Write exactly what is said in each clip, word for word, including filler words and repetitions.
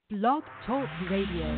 Blog Talk Radio.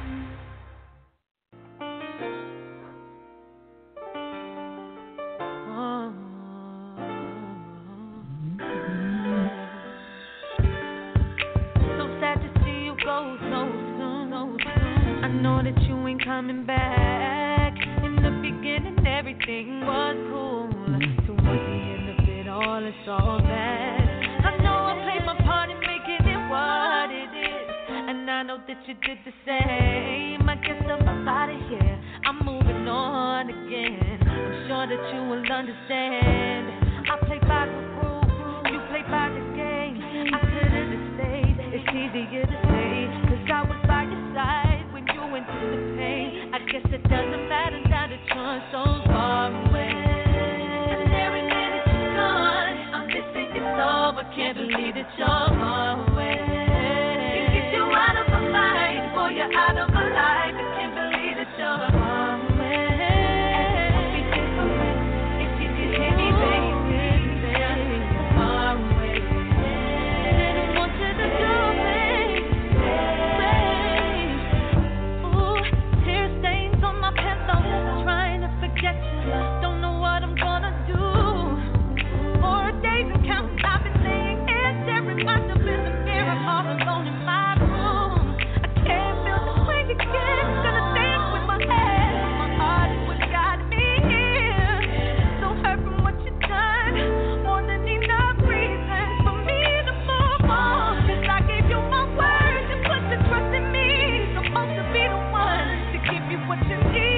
Coming back. In the beginning, everything was cool. Towards the end of it all, it's all bad. I know I played my part in making it what it is, and I know that you did the same. I guess I'm out of here. I'm moving on again. I'm sure that you will understand. I play by the rules, you play by the game. I couldn't have stayed. It's easier to say, 'cause I was by your side. Into the pain, I guess it doesn't matter now that you're so far away. And every minute you're gone, I'm missing you so, but can't believe that you're far away. Can't get you out of my mind, boy, you're out of my life. I can't believe that you're far away. And it would be different if you could hear me, baby. You're far away. Didn't want you to go, baby. Trying to forget you, don't know what I'm gonna do. For days and counting, I've been laying here staring myself in the mirror, all alone in my room. I can't feel the way again. Gonna dance with my head, my heart is what got me here. So hurt from what you've done, more than enough reason for me to move on. 'Cause I gave you my word and put the trust in me. Supposed to be the one to give you what you need.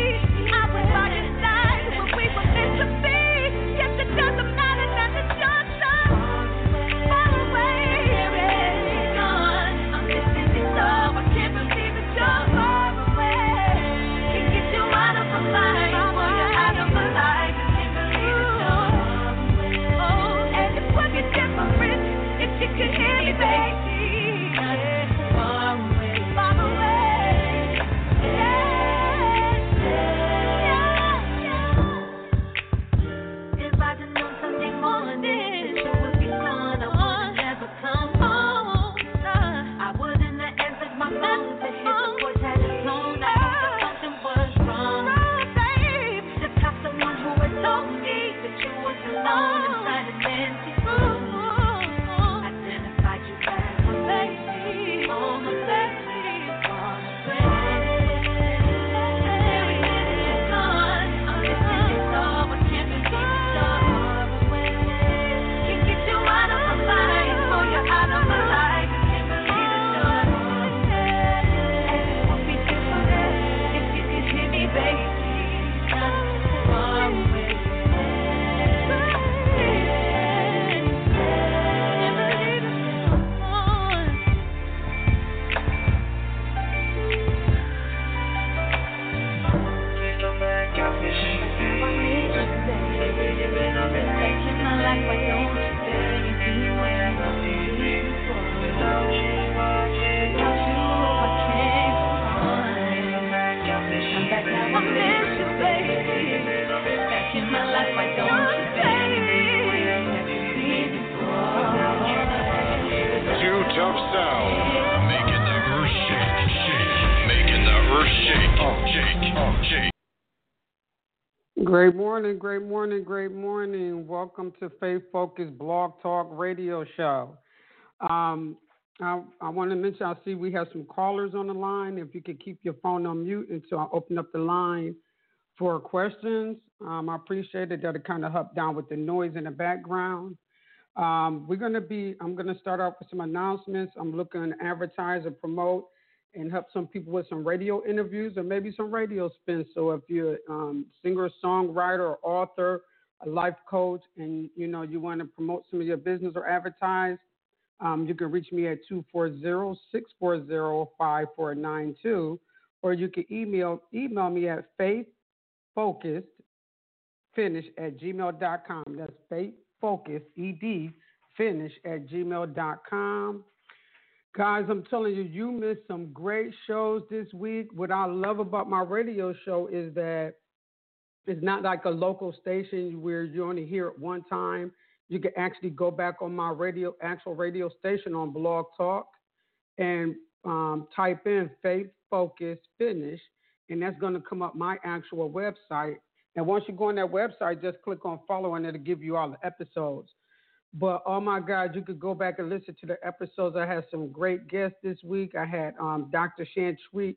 Great morning, great morning, great morning. Welcome to Faith Focus Blog Talk Radio Show. Um, I, I want to mention, I see we have some callers on the line. If you could keep your phone on mute until I open up the line for questions. Um, I appreciate it. That'll kind of help down with the noise in the background. Um, we're going to be, I'm going to start off with some announcements. I'm looking to advertise and promote and help some people with some radio interviews or maybe some radio spins. So if you're a um, singer, songwriter, or author, a life coach, and you know you want to promote some of your business or advertise, um, you can reach me at two four zero, six four zero, five four nine two, or you can email email me at faithfocusedfinish at gmail dot com. That's faithfocused, E D, finish at gmail dot com. Guys, I'm telling you, you missed some great shows this week. What I love about my radio show is that it's not like a local station where you only hear it one time. You can actually go back on my radio, actual radio station on Blog Talk and um, type in Faith Focus Finish, and that's going to come up my actual website. And once you go on that website, just click on follow, and it'll give you all the episodes. But oh my God, you could go back and listen to the episodes. I had some great guests this week. I had um, Doctor Chantrice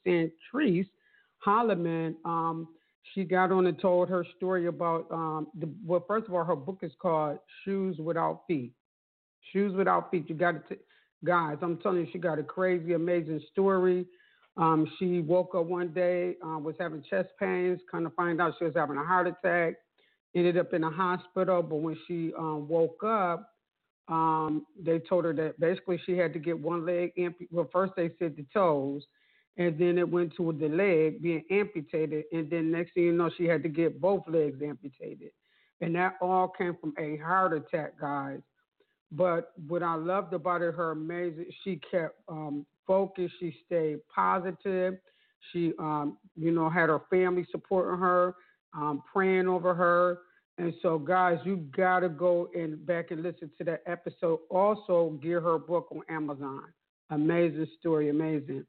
Holloman. Um, she got on and told her story about, um, the, well, first of all, her book is called Shoes Without Feet. Shoes Without Feet. You got to, guys, I'm telling you, she got a crazy, amazing story. Um, she woke up one day, uh, was having chest pains, kind of find out she was having a heart attack. Ended up in the hospital, but when she um, woke up, um, they told her that basically she had to get one leg amputated. Well, first they said the toes, and then it went to the leg being amputated, and then next thing you know, she had to get both legs amputated. And that all came from a heart attack, guys. But what I loved about it, her amazing, she kept um, focused, she stayed positive, she, um, you know, had her family supporting her, Um, praying over her. And so, guys, you got to go and back and listen to that episode. Also, get her book on Amazon. Amazing story, amazing.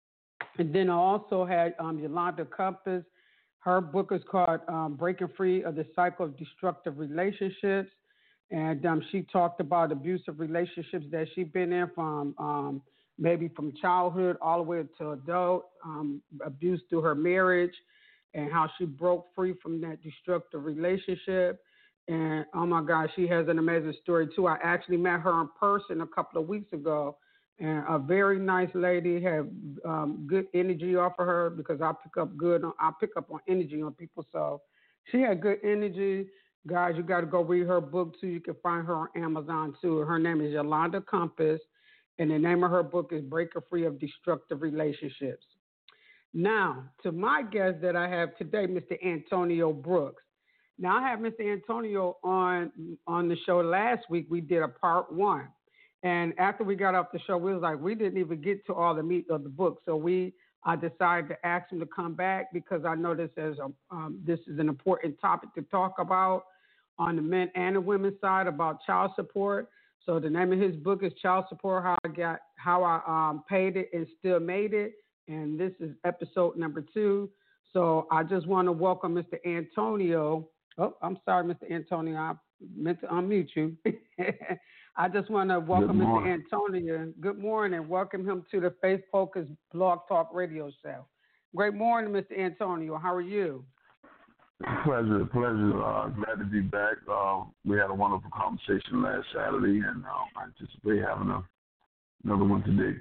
And then I also had um, Yolanda Compass. Her book is called um, Breaking Free of the Cycle of Destructive Relationships. And um, she talked about abusive relationships that she's been in from um, maybe from childhood all the way to adult, um, abuse through her marriage, and how she broke free from that destructive relationship. And oh my God, she has an amazing story too. I actually met her in person a couple of weeks ago, and a very nice lady, had um, good energy off of her, because I pick up good, on, I pick up on energy on people. So she had good energy. Guys, you got to go read her book too. You can find her on Amazon too. Her name is Yolanda Compass, and the name of her book is Breaking Free of Destructive Relationships. Now, to my guest that I have today, Mister Antonio Brooks. Now, I have Mister Antonio on on the show last week. We did a part one. And after we got off the show, we was like, we didn't even get to all the meat of the book. So we I decided to ask him to come back, because I know this is, a, um, this is an important topic to talk about on the men and the women's side, about child support. So the name of his book is Child Support, How I Got How I um, Paid It and Still Made It. And this is episode number two. So I just want to welcome Mister Antonio. Oh, I'm sorry, Mister Antonio. I meant to unmute you. I just want to welcome Mister Antonio. Good morning. Welcome him to the Faith Focus Blog Talk Radio Show. Great morning, Mister Antonio. How are you? Pleasure, pleasure. Uh, glad to be back. Uh, we had a wonderful conversation last Saturday, and uh, I anticipate having a, another one today.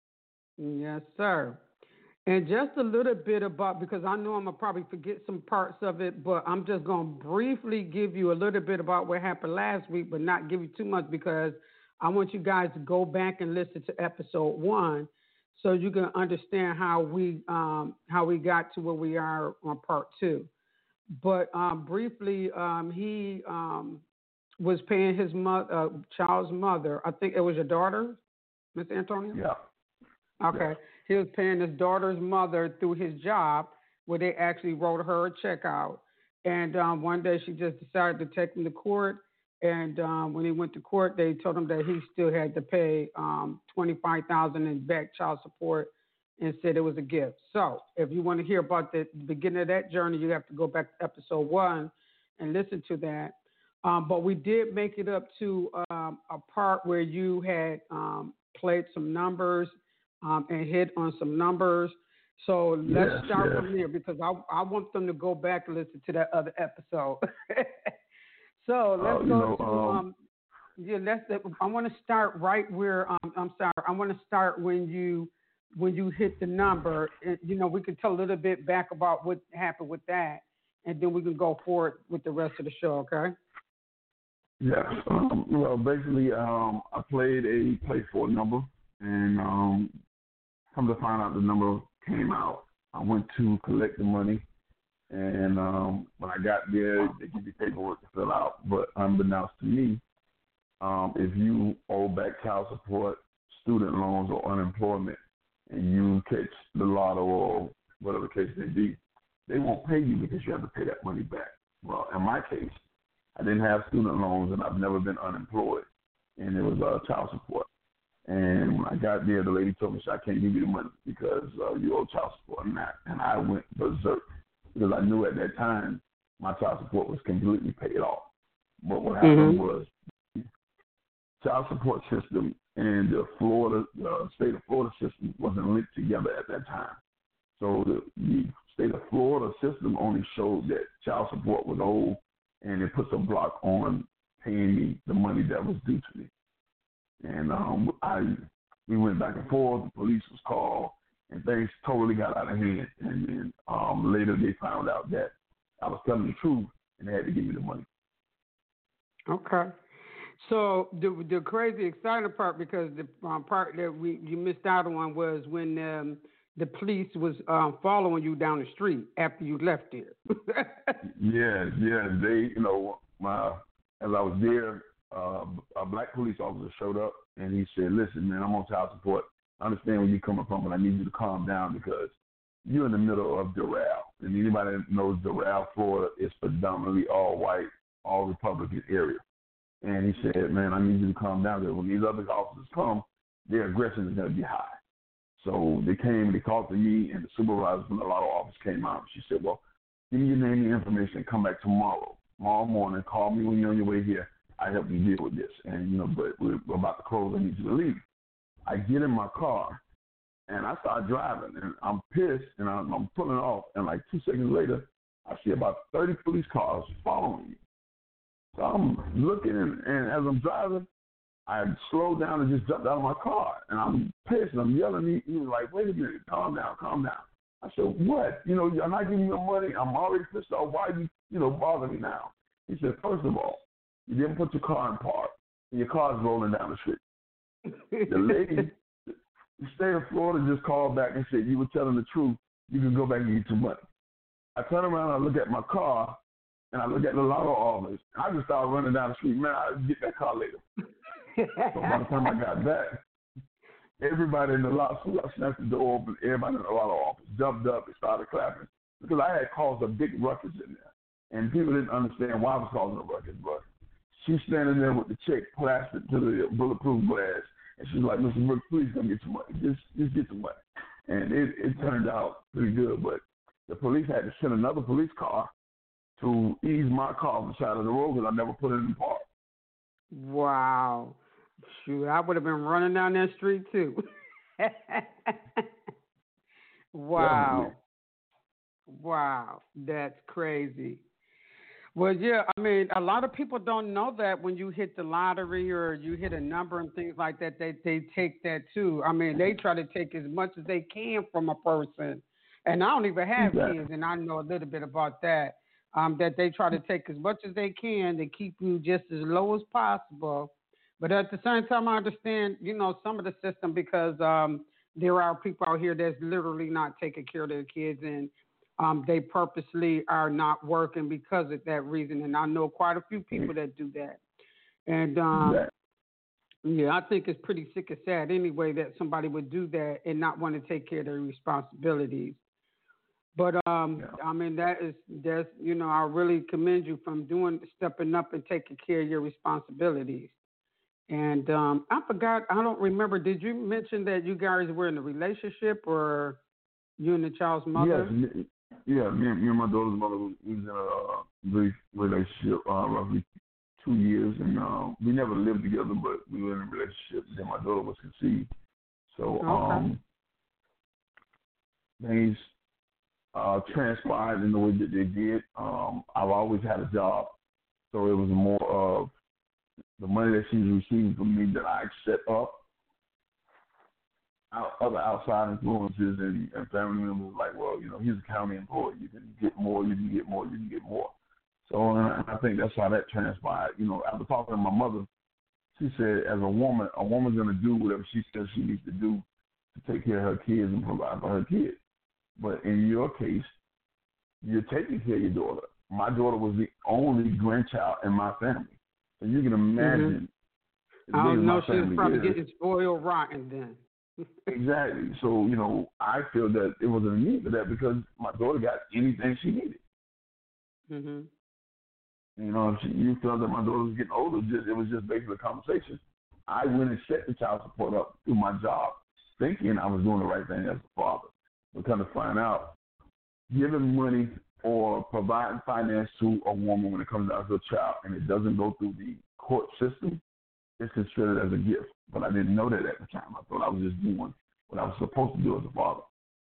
Yes, sir. And just a little bit about, because I know I'm going to probably forget some parts of it, but I'm just going to briefly give you a little bit about what happened last week, but not give you too much, because I want you guys to go back and listen to episode one so you can understand how we um, how we got to where we are on part two. But um, briefly, um, he um, was paying his mo- uh, child's mother. I think it was your daughter, Mister Antonio? Yeah. Okay. Yeah. He was paying his daughter's mother through his job, where they actually wrote her a check out. And um, one day she just decided to take him to court. And um, when he went to court, they told him that he still had to pay um, twenty-five thousand dollars in back child support, and said it was a gift. So if you want to hear about the beginning of that journey, you have to go back to episode one and listen to that. Um, but we did make it up to um, a part where you had um, played some numbers um, and hit on some numbers. So let's yes, start yes. from there, because I, I want them to go back and listen to that other episode. So let's uh, go know, to, um, um, yeah, let's, I want to start right where, um, I'm sorry, I want to start when you, when you hit the number. And, you know, we can tell a little bit back about what happened with that, and then we can go forward with the rest of the show, okay? Yeah. Um, well, basically, um, I played a play for a number, and um, come to find out the number came out. I went to collect the money, and um, when I got there, they give you paperwork to fill out. But unbeknownst to me, um, if you owe back child support, student loans, or unemployment, and you catch the lotto or whatever case may be, they won't pay you because you have to pay that money back. Well, in my case, I didn't have student loans, and I've never been unemployed, and it was uh, child support. And when I got there, the lady told me, "I can't give you the money because uh, you owe child support and that." And I went berserk because I knew at that time my child support was completely paid off. But what happened mm-hmm. was the child support system and the Florida, the state of Florida system wasn't linked together at that time. So the, the state of Florida system only showed that child support was owed, and it puts a block on paying me the money that was due to me. And um, I, we went back and forth. The police was called, and things totally got out of hand. And then um, later they found out that I was telling the truth, and they had to give me the money. Okay. So the the crazy exciting part, because the um, part that we you missed out on was when um, the police was um, following you down the street after you left there. Yes, yes. They, you know, my as I was there, uh, a black police officer showed up, and he said, "Listen, man, I'm on child support. I understand where you're coming from, but I need you to calm down because you're in the middle of Doral. And anybody that knows Doral, Florida, is predominantly all white, all Republican area." And he said, "Man, I need you to calm down because when these other officers come, their aggression is going to be high." So they came, they talked to me, and the supervisor from the lotto office came out. She said, "Well, give me your name and your information and come back tomorrow. Tomorrow morning, call me when you're on your way here. I help you deal with this. And, you know, but we're, we're about to close. I need you to leave." I get in my car, and I start driving, and I'm pissed, and I'm, I'm pulling off. And like two seconds later, I see about thirty police cars following me. So I'm looking, and, and as I'm driving, I slowed down and just jumped out of my car. And I'm pissed, and I'm yelling. He, he was like, "Wait a minute, calm down, calm down." I said, "What? You know, I'm not giving you no money. I'm already pissed off. Why you, you know, bother me now?" He said, "First of all, you didn't put your car in park, and your car's rolling down the street." The lady, the state of Florida just called back and said, "You were telling the truth. You can go back and get your money." I turn around, and I look at my car, and I look at the lotto office. I just started running down the street. Man, I'll get that car later. So by the time I got back, everybody in the lotto, I snatched the door open. Everybody in the lotto office jumped up and started clapping because I had caused a big ruckus in there. And people didn't understand why I was causing a ruckus, but she's standing there with the check plastered to the bulletproof glass. And she's like, "Mister Brooks, please come get your money. Just, just get your money." And it, it turned out pretty good, but the police had to send another police car to ease my car on the side of the road because I never put it in park. Wow. Shoot, I would have been running down that street too. Wow. Yeah, wow. That's crazy. Well, yeah, I mean, a lot of people don't know that when you hit the lottery or you hit a number and things like that, they, they take that too. I mean, they try to take as much as they can from a person. And I don't even have exactly. kids, and I know a little bit about that, um, that they try to take as much as they can to keep you just as low as possible. But at the same time, I understand, you know, some of the system because um, there are people out here that's literally not taking care of their kids, and Um, they purposely are not working because of that reason. And I know quite a few people that do that. And, um, yeah, I think it's pretty sick and sad anyway that somebody would do that and not want to take care of their responsibilities. But, um, yeah. I mean, that is, that's, you know, I really commend you from doing, stepping up and taking care of your responsibilities. And um, I forgot, I don't remember, did you mention that you guys were in a relationship or you and the child's mother? Yes. Yeah, me and, me and my daughter's mother was in a uh, brief relationship, uh, roughly two years, and uh, we never lived together, but we were in a relationship. Then my daughter was conceived. So okay. um, things uh, transpired in the way that they did. Um, I've always had a job, so it was more of the money that she was receiving from me that I set up. Out, other outside influences and, and family members like, well, you know, he's a county employee. You can get more, you can get more, you can get more. So and I think that's how that transpired. You know, after talking to my mother, she said, as a woman, a woman's going to do whatever she says she needs to do to take care of her kids and provide for her kids. But in your case, you're taking care of your daughter. My daughter was the only grandchild in my family. So you can imagine. Mm-hmm. I don't know, she was probably is, getting spoiled rotten then. Exactly. So, you know, I feel that it was a need for that because my daughter got anything she needed. Mm-hmm. You know, if she, you felt that my daughter was getting older, just, it was just basically a conversation. I went and set the child support up through my job, thinking I was doing the right thing as a father. But kind of find out, giving money or providing finance to a woman when it comes down to a child and it doesn't go through the court system, it's considered as a gift. But I didn't know that at the time. I thought I was just doing what I was supposed to do as a father.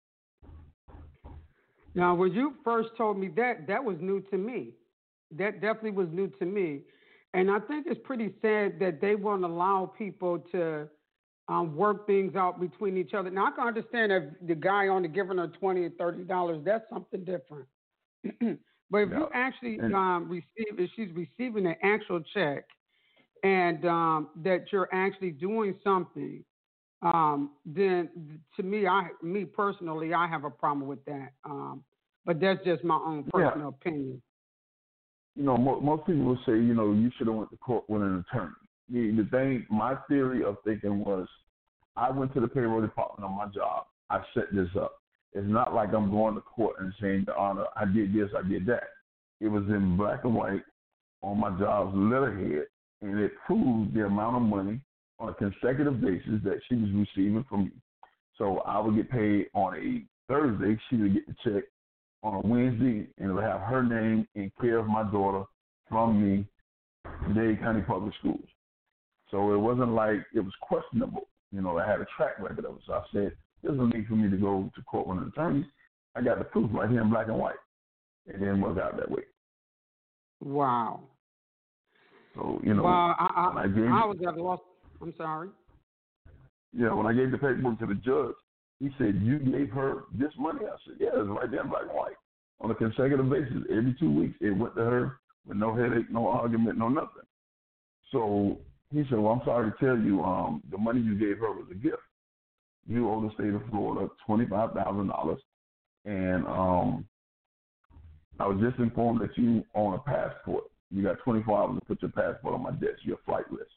Now, when you first told me that, that was new to me. That definitely was new to me. And I think it's pretty sad that they won't allow people to um, work things out between each other. Now, I can understand if the guy only giving her twenty dollars or thirty dollars, that's something different. But if yeah. you actually um, receive, if she's receiving an actual check and um, that you're actually doing something, um, then to me, I, me personally, I have a problem with that. Um, but that's just my own personal yeah. opinion. You know, mo- most people will say, you know, you should have went to court with an attorney. The, the thing, my theory of thinking was, I went to the payroll department on my job. I set this up. It's not like I'm going to court and saying, the honor, I did this, I did that. It was in black and white on my job's letterhead, and it proved the amount of money on a consecutive basis that she was receiving from me. So I would get paid on a Thursday. She would get the check on a Wednesday, and it would have her name in care of my daughter from me, Dade County Public Schools. So it wasn't like it was questionable. You know, I had a track record of it. So I said, there's no need for me to go to court with an attorney. I got the proof right here in black and white. It didn't work out that way. Wow. So, you know, well, I, I, I, gave, I was at a loss. I'm sorry. Yeah, when I gave the paperwork to the judge, he said, you gave her this money? I said, yeah, it's right there in black and white. On a consecutive basis, every two weeks, it went to her with no headache, no argument, no nothing. So he said, well, I'm sorry to tell you, um, the money you gave her was a gift. You owe the state of Florida twenty-five thousand dollars, and um, I was just informed that you own a passport. You got twenty-four hours to put your passport on my desk, your flight list.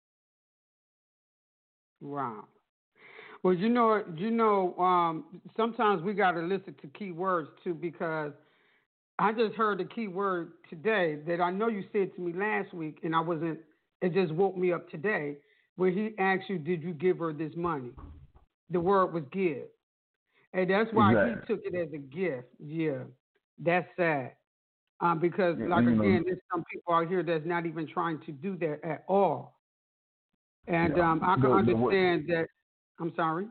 Wow. Well, you know, you know, um, sometimes we got to listen to key words too, because I just heard a key word today that I know you said to me last week, and I wasn't. It just woke me up today, where he asked you, "Did you give her this money?" The word was give, and that's why exactly. he took it as a gift. Yeah, that's sad, um, because yeah, like again, know. there's some people out here that's not even trying to do that at all, and yeah. um, I can the, understand the, that. I'm sorry.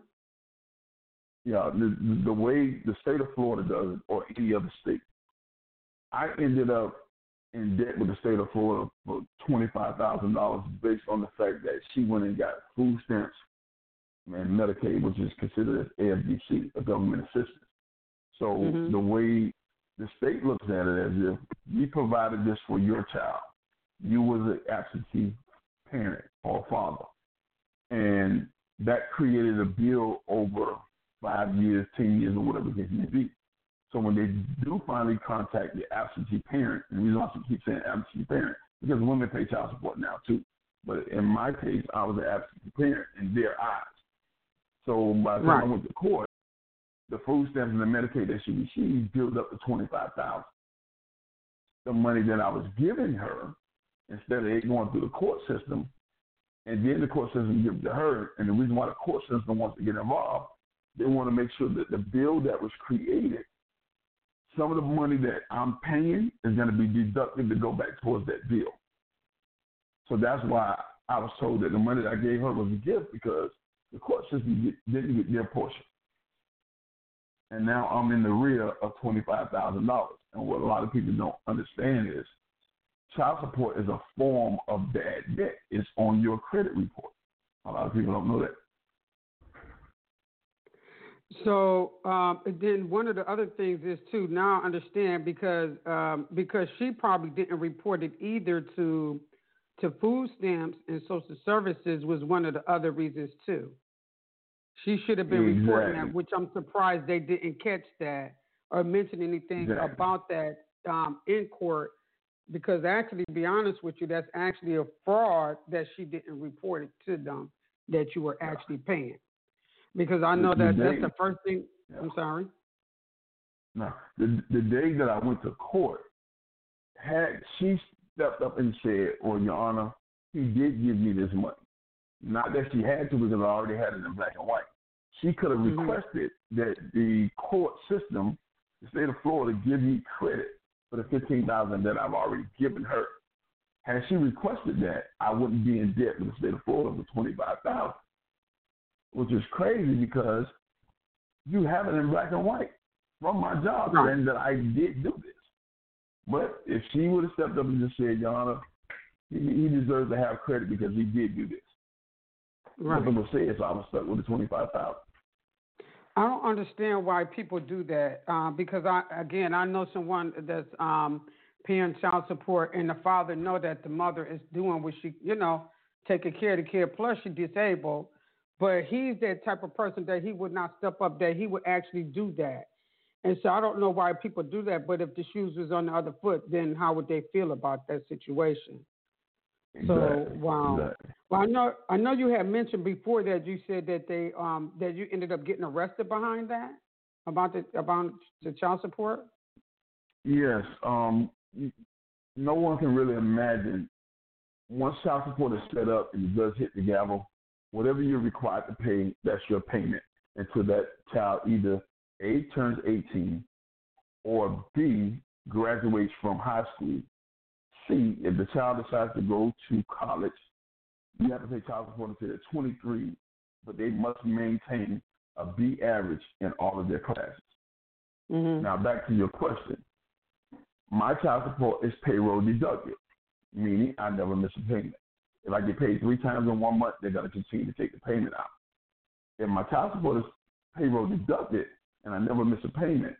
Yeah, the, the way the state of Florida does it, or any other state, I ended up in debt with the state of Florida for twenty-five thousand dollars based on the fact that she went and got food stamps and Medicaid, which is considered as A F D C, a government assistance. So mm-hmm. the way the state looks at it as if we provided this for your child, you was an absentee parent or father, and that created a bill over five years, ten years, or whatever the case may be. So when they do finally contact the absentee parent, and the reason I keep saying absentee parent, because women pay child support now too. But in my case, I was an absentee parent in their eyes. So by the time right. I went to court, the food stamps and the Medicaid that she received built up to twenty-five thousand dollars. The money that I was giving her, instead of it going through the court system, and then the court system gives it to her, and the reason why the court system wants to get involved, they want to make sure that the bill that was created, some of the money that I'm paying is going to be deducted to go back towards that bill. So that's why I was told that the money that I gave her was a gift, because the court system didn't get their portion. And now I'm in the rear of twenty-five thousand dollars. And what a lot of people don't understand is child support is a form of bad debt. It's on your credit report. A lot of people don't know that. So um, then one of the other things is, too, now I understand, because um, because she probably didn't report it either to to food stamps and social services was one of the other reasons, too. She should have been exactly. reporting that, which I'm surprised they didn't catch that or mention anything exactly. about that um, in court, because actually, to be honest with you, that's actually a fraud that she didn't report it to them that you were actually paying. Because I know that the day, that's the first thing. Yeah. I'm sorry. No, the, the day that I went to court, had she stepped up and said, "Well, Your Honor, he did give me this money," Not that she had to because I already had it in black and white. She could have Mhm. requested that the court system, the state of Florida, give me credit for the fifteen thousand dollars that I've already given her. Had she requested that, I wouldn't be in debt with the state of Florida for twenty-five thousand dollars, which is crazy because you have it in black and white from my job Right. saying that I did do this. But if she would have stepped up and just said, Your Honor, he, he deserves to have credit because he did do this. Right. Nothing was said, so I was stuck with the twenty-five thousand dollars. I don't understand why people do that uh, because, I again, I know someone that's um, paying child support and the father know that the mother is doing what she, you know, taking care of the kid, plus she's disabled, but he's that type of person that he would not step up, that he would actually do that. And so I don't know why people do that, but if the shoes was on the other foot, then how would they feel about that situation? Exactly. So, wow. Exactly. Well, I know I know you had mentioned before that you said that they um that you ended up getting arrested behind that about the about the child support. Yes. Um. No one can really imagine once child support is set up and it does hit the gavel, whatever you're required to pay, that's your payment until that child either A, turns eighteen, or B, graduates from high school. C, if the child decides to go to college, you have to pay child support until they're twenty-three, but they must maintain a B average in all of their classes. Mm-hmm. Now, back to your question. My child support is payroll deducted, meaning I never miss a payment. If I get paid three times in one month, they're going to continue to take the payment out. If my child support is payroll deducted and I never miss a payment,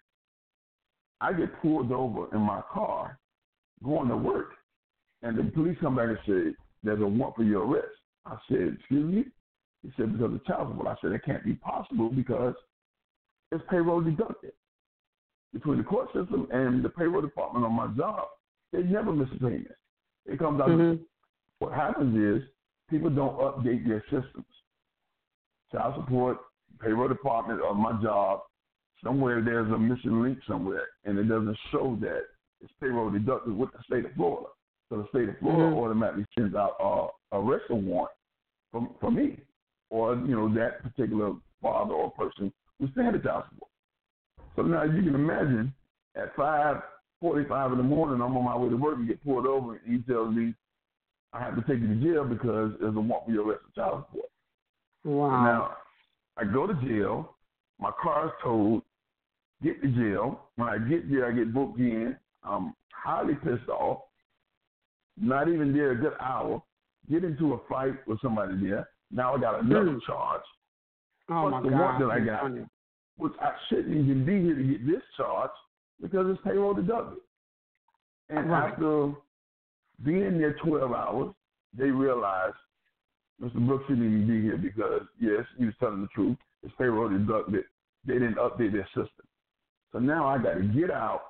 I get pulled over in my car going to work, and the police come back and say, there's a warrant for your arrest. I said, excuse me? He said, because of child support. I said, it can't be possible because it's payroll deducted. Between the court system and the payroll department on my job, they never miss a payment. It comes out. Mm-hmm. What happens is people don't update their systems. Child support, payroll department on my job, somewhere there's a missing link somewhere, and it doesn't show that it's payroll deducted with the state of Florida. So the state of Florida Mm-hmm. automatically sends out uh, a arrest warrant for, for me, or you know that particular father or person who's paying the child support. So now you can imagine at five forty-five in the morning, I'm on my way to work and get pulled over, and he tells me I have to take you to jail because there's a warrant for your arrest for child support. Wow. Now, I go to jail, my car is towed, get to jail. When I get there, I get booked in. I'm highly pissed off, not even there a good hour, get into a fight with somebody there. Now I got another Mm. charge. Oh, Plus my the God. warrant that I got, Funny. which I shouldn't even be here to get this charge because it's payroll deducted. And Right. after being there twelve hours, they realized Mister Brooks shouldn't even be here because, yes, he was telling the truth. It's payroll deducted. They didn't update their system. So now I got to get out,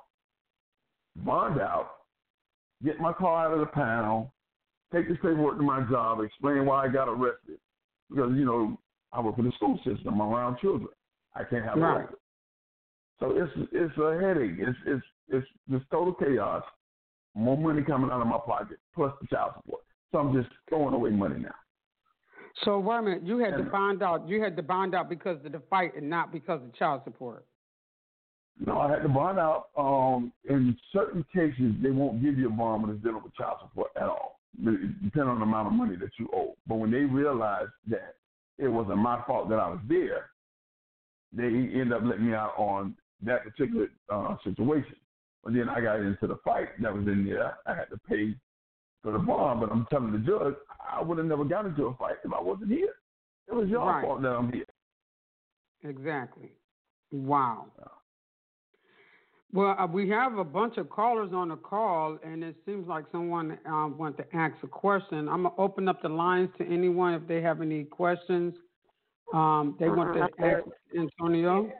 bond out, get my car out of the panel, take this paperwork to my job, explain why I got arrested. Because, you know, I work for the school system. I'm around children. I can't have Right. arrested. So it's it's a headache. It's it's it's this total chaos. More money coming out of my pocket, plus the child support. So I'm just throwing away money now. So wait a minute, you had to And- bond out. You had to bond out because of the fight and not because of child support. No, I had to bond out. Um, in certain cases, they won't give you a bond when it's dealing with child support at all, depending on the amount of money that you owe. But when they realized that it wasn't my fault that I was there, they ended up letting me out on that particular uh, situation. But then I got into the fight that was in there. I had to pay for the bond, but I'm telling the judge, I would have never got into a fight if I wasn't here. It was your Right. fault that I'm here. Exactly. Wow. Well, uh, we have a bunch of callers on the call, and it seems like someone uh, wants to ask a question. I'm going to open up the lines to anyone if they have any questions. Um, they want to ask Antonio.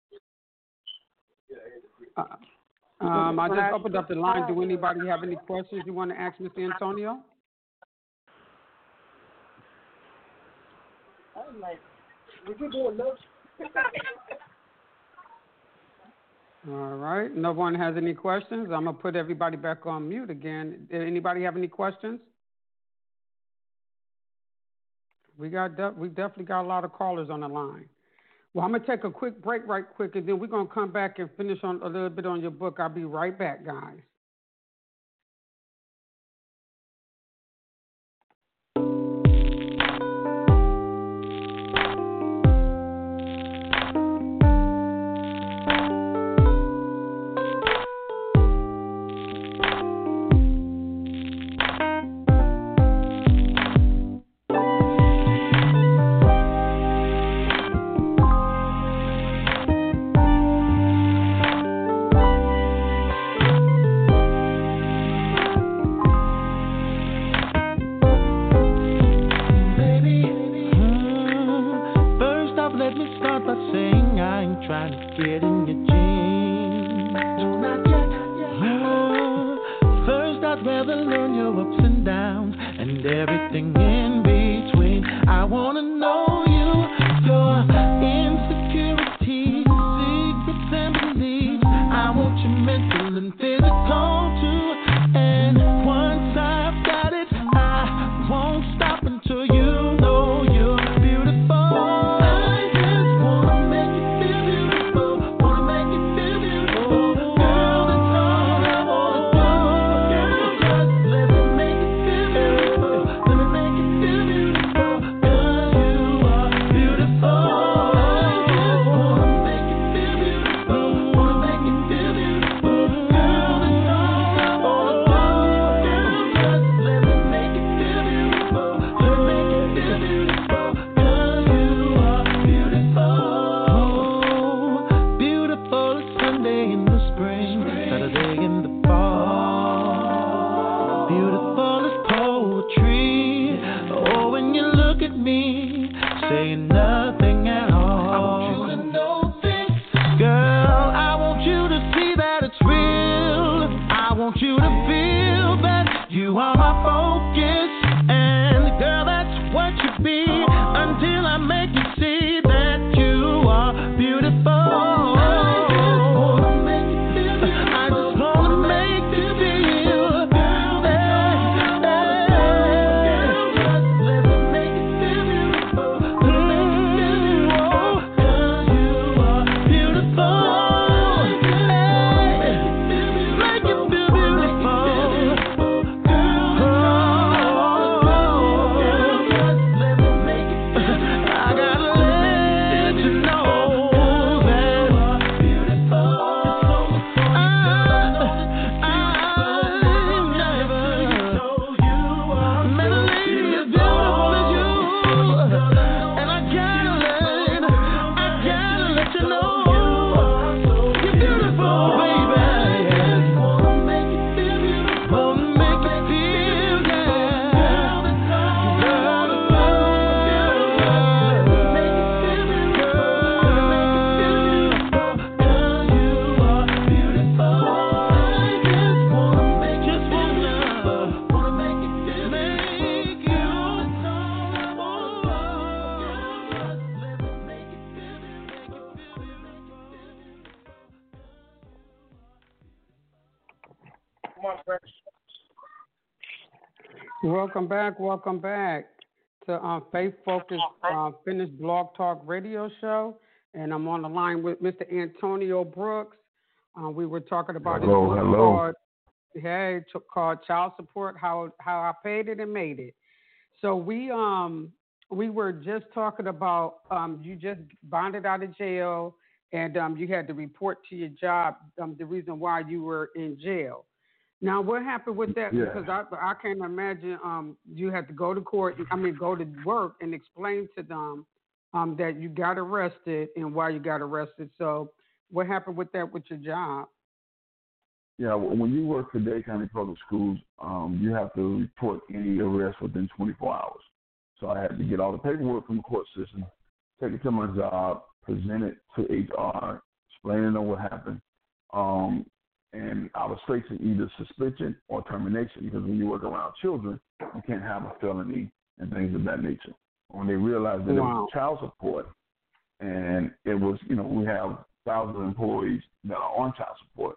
Uh, um, I just opened up the line. Do anybody have any questions you want to ask Mister Antonio? I'm like, would you do a note? All right. No one has any questions. I'm going to put everybody back on mute again. Did anybody have any questions? We got de- we definitely got a lot of callers on the line. Well, I'm gonna take a quick break right quick, and then we're gonna come back and finish on a little bit on your book. I'll be right back, guys. Welcome back. Welcome back to um, Faith Focused uh, Finished Blog Talk Radio Show. And I'm on the line with Mister Antonio Brooks. Uh, we were talking about hello, his hello. called, hey, called Child Support, how how I paid it and made it. So we um we were just talking about um you just bonded out of jail and um you had to report to your job um the reason why you were in jail. Now, what happened with that? Yeah. Because I I can't imagine um you had to go to court. I mean, go to work and explain to them um that you got arrested and why you got arrested. So, what happened with that with your job? Yeah, when you work for Dade County Public Schools, um, you have to report any arrest within twenty-four hours. So I had to get all the paperwork from the court system, take it to my job, present it to H R, explaining them what happened. Um, And I was facing either suspension or termination because when you work around children, you can't have a felony and things of that nature. When they realized that wow. it was child support and it was, you know, we have thousands of employees that are on child support,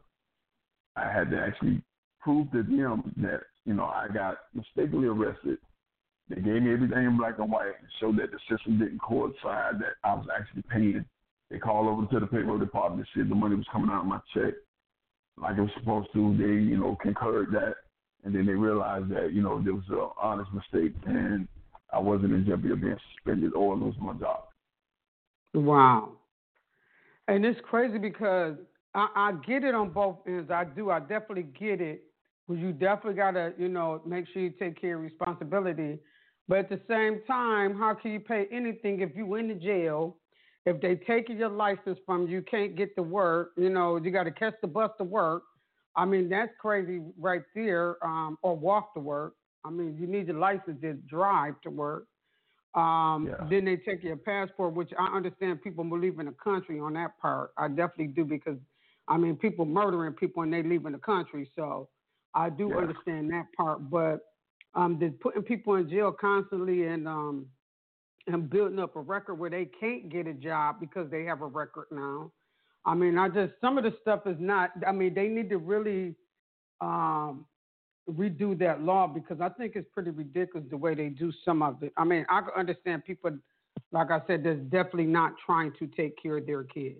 I had to actually prove to them that, you know, I got mistakenly arrested They gave me everything in black and white and showed that the system didn't coincide that I was actually paying. They called over to the payroll department and said the money was coming out of my check like it was supposed to. They, you know, concurred that. And then they realized that, you know, there was an honest mistake and I wasn't in jeopardy of being suspended or losing my job. Wow. And it's crazy because I, I get it on both ends. I do. I definitely get it. Because you definitely got to, you know, make sure you take care of responsibility. But at the same time, how can you pay anything if you in the jail? If they taking your license from you, you can't get to work. You know, you got to catch the bus to work. I mean, that's crazy right there, um, or walk to work. I mean, you need your license to drive to work. Um, yeah. Then they take your passport, which I understand people leaving the country on that part. I definitely do because, I mean, people murdering people and they leaving the country. So I do yeah. understand that part. But um, they're putting people in jail constantly and um, and building up a record where they can't get a job because they have a record now. I mean, I just, some of the stuff is not, I mean, they need to really um, redo that law because I think it's pretty ridiculous the way they do some of it. I mean, I can understand people, like I said, that's definitely not trying to take care of their kids.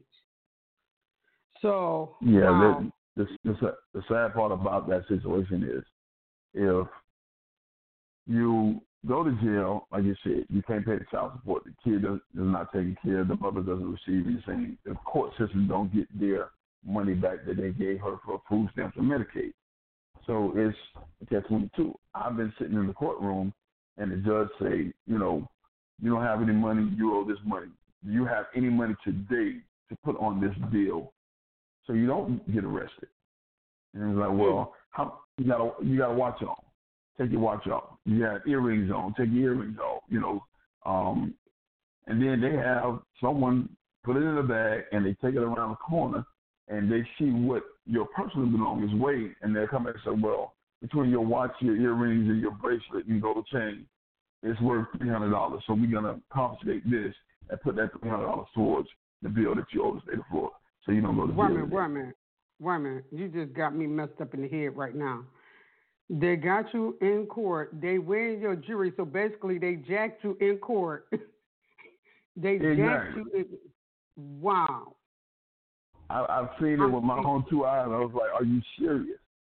So, yeah, wow. the, the, the, the sad part about that situation is if you go to jail, like you said, you can't pay the child support. The kid does, is not taken care of. The mother doesn't receive anything. The court system don't get their money back that they gave her for food stamps and Medicaid. So it's catch twenty-two. I've been sitting in the courtroom, and the judge say, you know, you don't have any money. You owe this money. Do you have any money today to put on this bill so you don't get arrested? And it's like, well, how, you gotta you gotta watch on. Take your watch off. You have earrings on. Take your earrings off. You know, um, and then they have someone put it in a bag and they take it around the corner and they see what your personal belongings weigh, and they come back and say, well, between your watch, your earrings, and your bracelet and gold chain, it's worth three hundred dollars. So we're gonna confiscate this and put that three hundred dollars towards the bill that you owe the state of Florida, so you don't go to jail. Wait a minute, wait a minute, wait a minute. You just got me messed up in the head right now. They got you in court. They weighed your jury, so basically they jacked you in court. they exactly. jacked you in. Wow. I, I've seen it with my own two eyes. I was like, are you serious?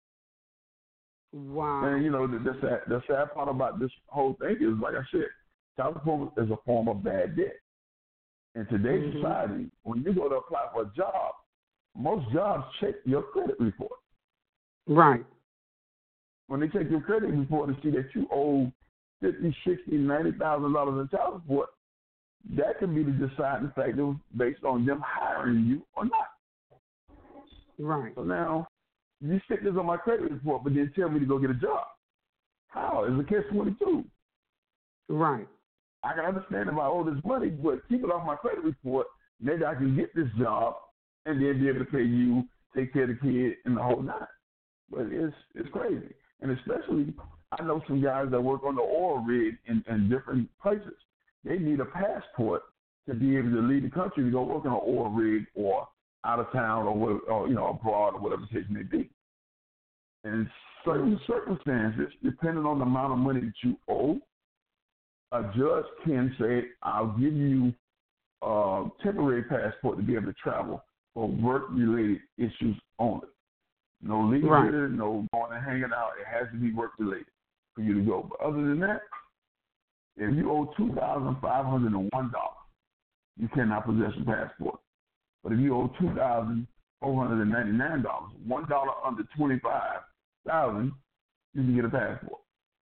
Wow. And, you know, the, the, sad, the sad part about this whole thing is, like I said, child support is a form of bad debt. In today's mm-hmm. society, when you go to apply for a job, most jobs check your credit report. Right. When they take your credit report and see that you owe fifty, sixty, ninety thousand dollars in child support, that could be the deciding factor based on them hiring you or not. Right. So now you stick this on my credit report, but then tell me to go get a job. How? It's a catch twenty-two. Right. I can understand if I owe this money, but keep it off my credit report. Maybe I can get this job and then be able to pay you, take care of the kid, and the whole nine. But it's it's crazy. And especially, I know some guys that work on the oil rig in, in different places. They need a passport to be able to leave the country to go work on an oil rig or out of town or, what, or you know, abroad or whatever the case may be. And in certain circumstances, depending on the amount of money that you owe, a judge can say, I'll give you a temporary passport to be able to travel for work-related issues only. No leisure, right. no going and hanging out. It has to be work-related for you to go. But other than that, if you owe two thousand five hundred one dollars, you cannot possess a passport. But if you owe two thousand four hundred ninety-nine dollars, one dollar under twenty-five thousand dollars, you can get a passport.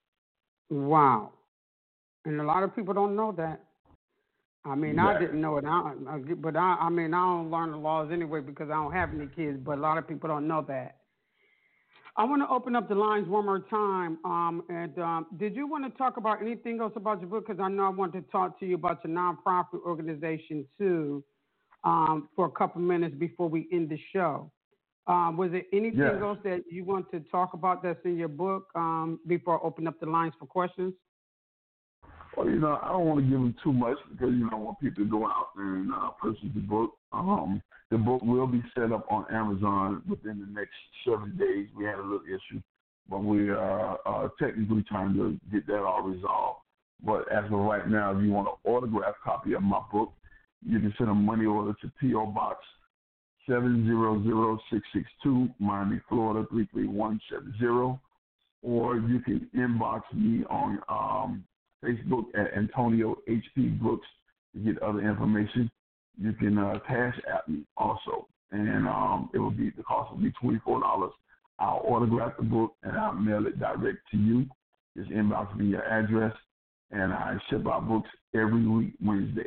Wow. And a lot of people don't know that. I mean, exactly. I didn't know it, I, I, but I, I mean, I don't learn the laws anyway because I don't have any kids, but a lot of people don't know that. I want to open up the lines one more time. Um, and um, did you want to talk about anything else about your book? Because I know I want to talk to you about your nonprofit organization, too, um, for a couple minutes before we end the show. Um, was there anything yes. else that you want to talk about that's in your book um, before I open up the lines for questions? Well, you know, I don't want to give them too much because, you know, I want people to go out and uh, purchase the book. Um, the book will be set up on Amazon within the next seven days. We had a little issue, but we are uh, technically trying to get that all resolved. But as of right now, if you want an autographed copy of my book, you can send a money order to P O. Box seven zero zero six six two, Miami, Florida three three one seven zero, or you can inbox me on um, Facebook at Antonio H P Brooks to get other information. You can uh, cash at me also, and um, it will be the cost will be twenty-four dollars. I'll autograph the book and I'll mail it direct to you. Just inbox me your address, and I ship out books every week Wednesday.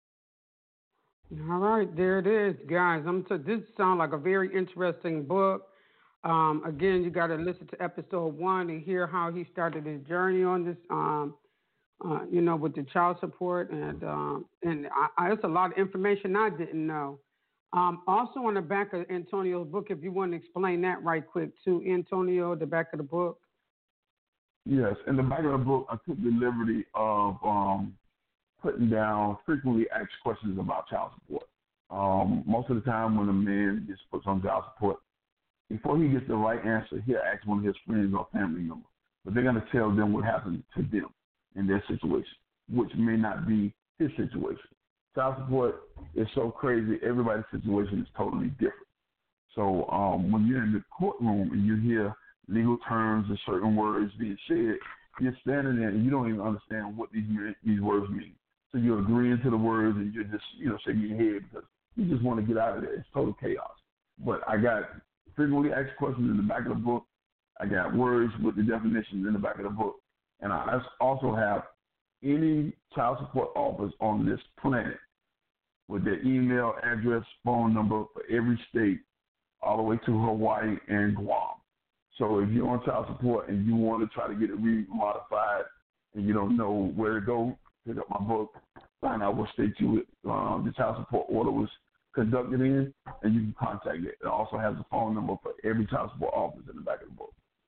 All right, there it is, guys. I'm t- this sounds like a very interesting book. Um, again, you got to listen to episode one and hear how he started his journey on this. Um, uh, you know, with the child support, and um, and I, I, it's a lot of information I didn't know. Um, also, on the back of Antonio's book, if you want to explain that right quick too, Antonio, the back of the book. Yes, in the back of the book, I took the liberty of um, putting down frequently asked questions about child support. Um, most of the time, when a man gets put on child support, before he gets the right answer, he'll ask one of his friends or family members, but they're going to tell them what happened to them in their situation, which may not be his situation. Child support is so crazy. Everybody's situation is totally different. So um, when you're in the courtroom and you hear legal terms and certain words being said, you're standing there and you don't even understand what these these words mean. So you're agreeing to the words and you're just, you know, shaking your head because you just want to get out of there. It's total chaos. But I got frequently asked questions in the back of the book. I got words with the definitions in the back of the book. And I also have any child support office on this planet with their email address, phone number for every state, all the way to Hawaii and Guam. So if you're on child support and you want to try to get it remodified and you don't know where to go, pick up my book, find out what state you um, the child support order was conducted in, and you can contact it. It also has a phone number for every child support office in the back of the book.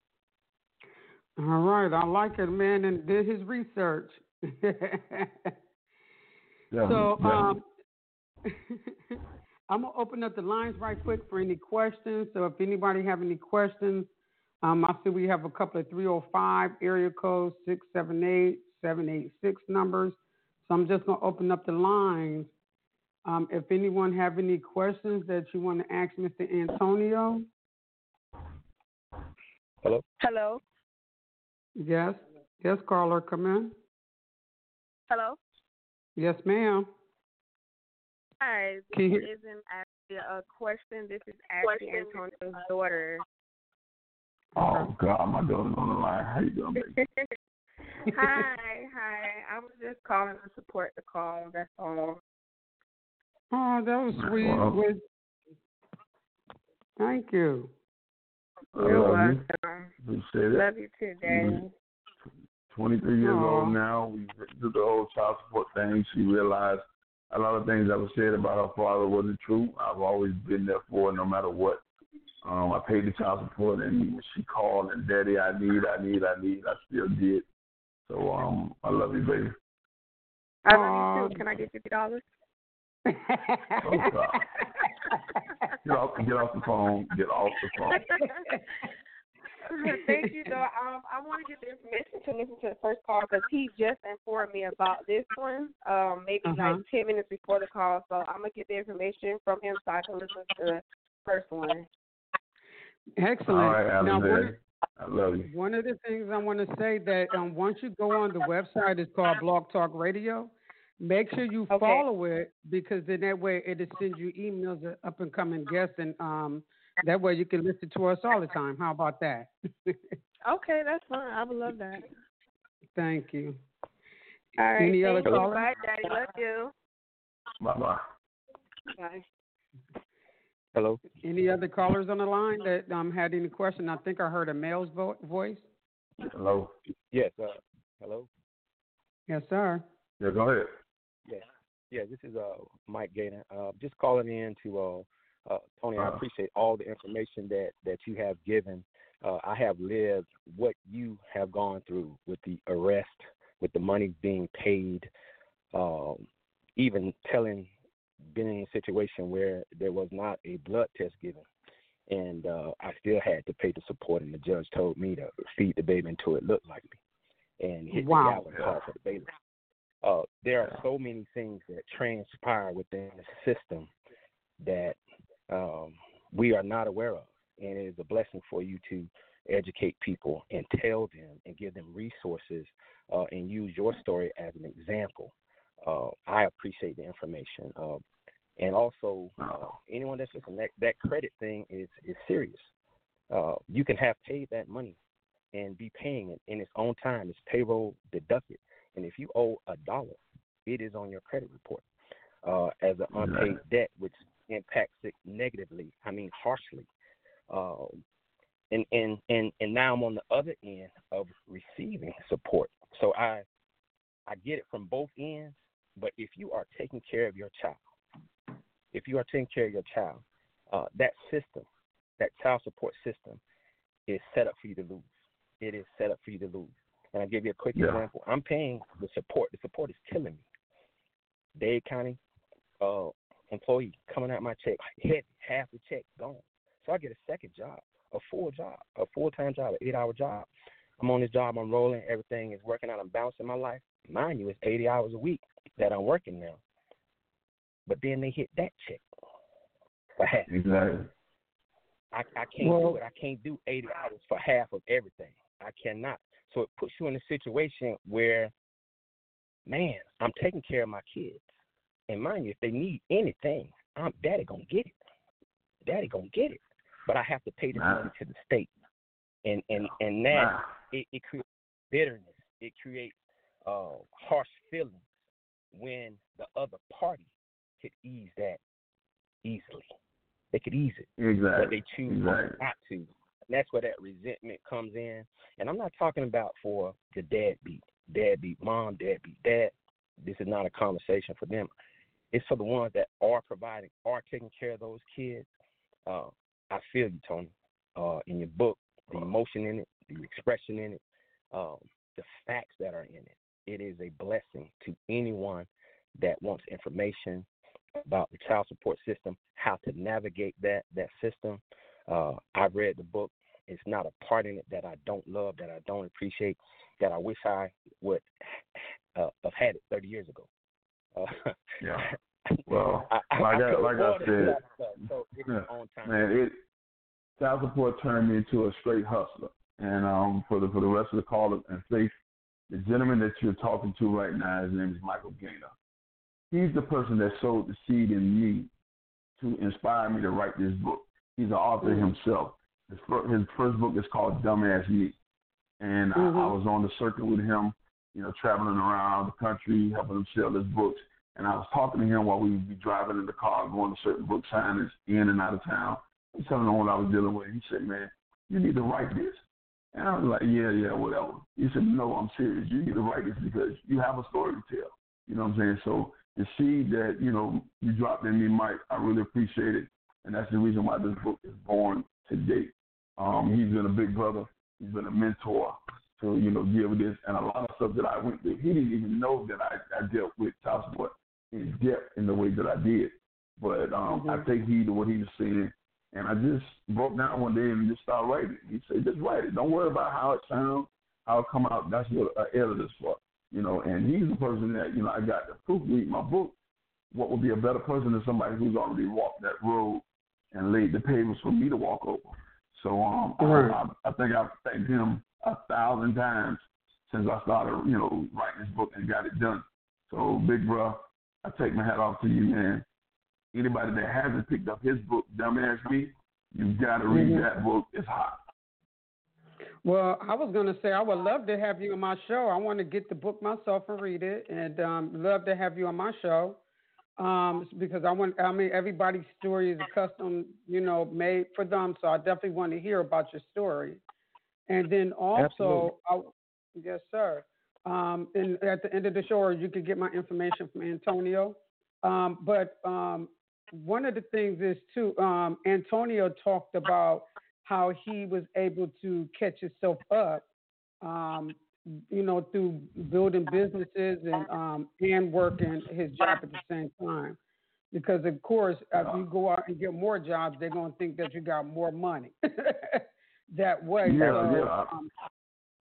All right, I like it, man, and did his research. so um, I'm going to open up the lines right quick for any questions. So if anybody have any questions, um, I see we have a couple of three oh five area codes, six seven eight, seven eight six numbers. So I'm just going to open up the lines. Um, if anyone have any questions that you want to ask Mister Antonio. Hello? Hello? Yes. Yes, caller, come in. Hello? Yes, ma'am. Hi, this isn't actually a question. This is actually Antonio's daughter. Oh, God, my daughter's on the line. How you doing, baby? Hi, hi. I was just calling to support the call. That's all. Oh, that was sweet. Well, With... Thank you. You're welcome. You. Appreciate it. Love you too, Daddy. twenty-three years Aww. old now. We did the whole child support thing. She realized a lot of things that were said about her father wasn't true. I've always been there for her no matter what. Um, I paid the child support, and when she called and, Daddy, I need, I need, I need, I still did. So um, I love you, baby. I love you too. Can I get fifty dollars? Oh, God. Get off, get off the phone. Get off the phone. Thank you, though. Um, I want to get the information to listen to the first call because he just informed me about this one, um, maybe uh-huh. like ten minutes before the call. So I'm going to get the information from him so I can listen to the first one. Excellent. All right, now, one, I love you. One of the things I want to say that um, once you go on the website, it's called Blog Talk Radio. Make sure you okay. follow it because then that way it'll send you emails of up and coming guests, and um, that way you can listen to us all the time. How about that? Okay, that's fine. I would love that. Thank you. All right. Any other thank you. callers? Bye, Daddy. Love you. Bye bye. Bye. Hello. Any other callers on the line that um, had any question? I think I heard a male's vo- voice. Hello. Yes. Uh, hello. Yes, sir. Yeah, go ahead. Yes. Yeah. This is uh Mike Gaynor. Uh, just calling in to uh, uh Tony. I appreciate all the information that that you have given. Uh, I have lived what you have gone through with the arrest, with the money being paid, um, even telling. Been in a situation where there was not a blood test given, and uh, I still had to pay the support, and the judge told me to feed the baby until it looked like me. and hit Wow. the gavel call for the bailiff. Uh, there are so many things that transpire within the system that um, we are not aware of, and it is a blessing for you to educate people and tell them and give them resources uh, and use your story as an example. Uh, I appreciate the information. Uh, and also, uh, anyone that's listening, that, that credit thing is, is serious. Uh, you can have paid that money and be paying it in its own time. It's payroll deducted. And if you owe a dollar, it is on your credit report uh, as an unpaid debt, which impacts it negatively, I mean harshly. Uh, and, and, and, and now I'm on the other end of receiving support. So I I get it from both ends, but if you are taking care of your child, if you are taking care of your child, uh, that system, that child support system is set up for you to lose. It is set up for you to lose. And I'll give you a quick Yeah. example. I'm paying the support. The support is killing me. Dade County uh, employee coming out my check, hit half the check gone. So I get a second job, a full job, a full-time job, an eight-hour job. I'm on this job. I'm rolling. Everything is working out. I'm balancing my life. Mind you, it's eighty hours a week that I'm working now. But then they hit that check for half. Exactly. I, I can't Well- do it. I can't do eighty hours for half of everything. I cannot. So it puts you in a situation where, man, I'm taking care of my kids. And mind you, if they need anything, I'm daddy gonna get it. Daddy gonna get it. But I have to pay this Wow. money to the state. And and, and that Wow. it, it creates bitterness. It creates uh, harsh feelings when the other party could ease that easily. They could ease it. Exactly. But they choose Exactly. not to. And that's where that resentment comes in. And I'm not talking about for the deadbeat, deadbeat mom, deadbeat dad. This is not a conversation for them. It's for the ones that are providing, are taking care of those kids. Uh, I feel you, Tony. Uh, in your book, the emotion in it, the expression in it, um, the facts that are in it. It is a blessing to anyone that wants information about the child support system, how to navigate that that system. Uh, I've read the book. It's not a part in it that I don't love, that I don't appreciate, that I wish I would uh, have had it thirty years ago. Uh, Yeah. Well, I, I, like I, could like I afford it, said, so, so it's yeah, on time. man, it child support turned me into a straight hustler. And um, for the for the rest of the callers and faith, the gentleman that you're talking to right now, his name is Michael Gaynor. He's the person that sowed the seed in me to inspire me to write this book. He's an author Mm-hmm. himself. His, fir- his first book is called Dumbass Me. And Mm-hmm. I, I was on the circuit with him, you know, traveling around the country, helping him sell his books. And I was talking to him while we would be driving in the car, going to certain book signings in and out of town. I was telling him what I was dealing with. He said, man, you need to write this. And I was like, yeah, yeah, whatever. He said, no, I'm serious. You need to write this because you have a story to tell. You know what I'm saying? So the seed that, you know, you dropped in me, Mike, I really appreciate it. And that's the reason why this book is born today. Um, he's been a big brother. He's been a mentor to, you know, give this. And a lot of stuff that I went through, he didn't even know that I, I dealt with child support in depth in the way that I did. But um, Mm-hmm. I take heed to what he was saying. And I just broke down one day and just started writing. He said, just write it. Don't worry about how it sounds, how it come out. That's what an editor's for. You know, and he's the person that, you know, I got to proofread my book. What would be a better person than somebody who's already walked that road and laid the pavements for me to walk over. So um, Right. I, I, I think I've thanked him a thousand times since I started, you know, writing this book and got it done. So, big bro, I take my hat off to you, man. Anybody that hasn't picked up his book, Dumbass Me, you've got to read Mhm. that book. It's hot. Well, I was going to say I would love to have you on my show. I want to get the book myself and read it, and um, love to have you on my show um, because I want. I mean, everybody's story is a custom, you know, made for them. So I definitely want to hear about your story. And then also, I, yes, sir. Um, and at the end of the show, you could get my information from Antonio. Um, but um, one of the things is too, um, Antonio talked about how he was able to catch himself up, um, you know, through building businesses and um, and working his job at the same time. Because of course, if you go out and get more jobs, they're gonna think that you got more money that way. Yeah, so, yeah. Um,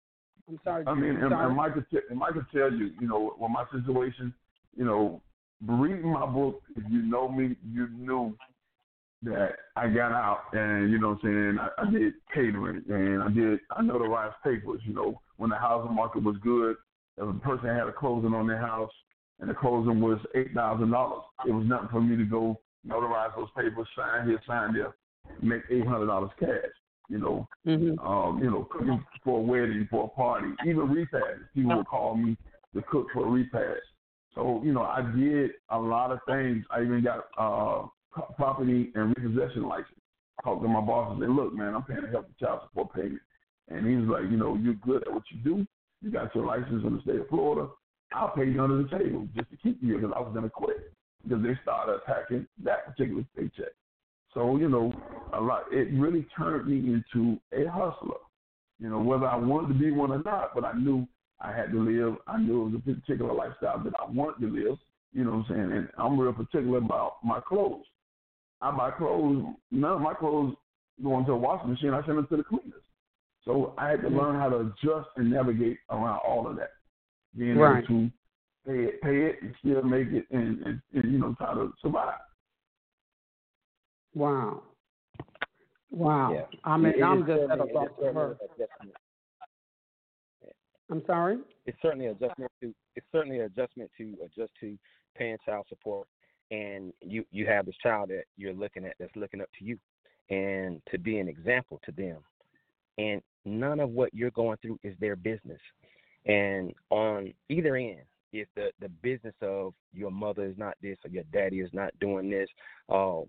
I'm sorry. I mean, I'm and, sorry. and Mike could, t- and Mike could tell you, you know, with my situation, you know, reading my book, if you know me, you knew that I got out and, you know what I'm saying, I, I did catering and I did, I notarized papers, you know, when the housing market was good, if a person had a closing on their house and the closing was eight thousand dollars, it was nothing for me to go notarize those papers, sign here, sign there, make eight hundred dollars cash, you know, Mm-hmm. um, you know, cooking for a wedding, for a party, even repasts. People would call me to cook for a repast. So, you know, I did a lot of things. I even got uh, property and repossession license. I talked to my boss and said, look, man, I'm paying a healthy child support payment. And he was like, you know, you're good at what you do. You got your license in the state of Florida. I'll pay you under the table just to keep you here because I was going to quit because they started attacking that particular paycheck. So, you know, a lot. It really turned me into a hustler, you know, whether I wanted to be one or not, but I knew I had to live. I knew it was a particular lifestyle that I wanted to live, you know what I'm saying? And I'm real particular about my clothes. I buy clothes, none of my clothes go into a washing machine. I send them to the cleaners. So I had to learn how to adjust and navigate around all of that, being Right. able to pay it, pay it and still make it and, and, and, you know, try to survive. Wow. Wow. Yeah. I mean, It I'm is just at certainly- a it loss is for certainly her. an adjustment. I'm sorry? It's certainly an adjustment to it's certainly an adjustment to adjust to paying child support, and you you have this child that you're looking at that's looking up to you, and to be an example to them, and none of what you're going through is their business. And on either end, if the the business of your mother is not this or your daddy is not doing this, um,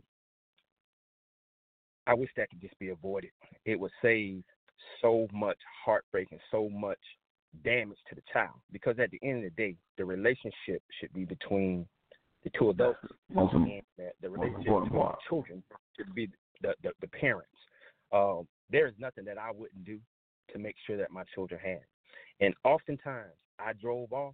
I wish that could just be avoided. It would save so much heartbreak and so much damage to the child, because at the end of the day, the relationship should be between the two adults, Most and the, the relationship between the children should be the, the, the parents. Um, there is nothing that I wouldn't do to make sure that my children had. And oftentimes, I drove off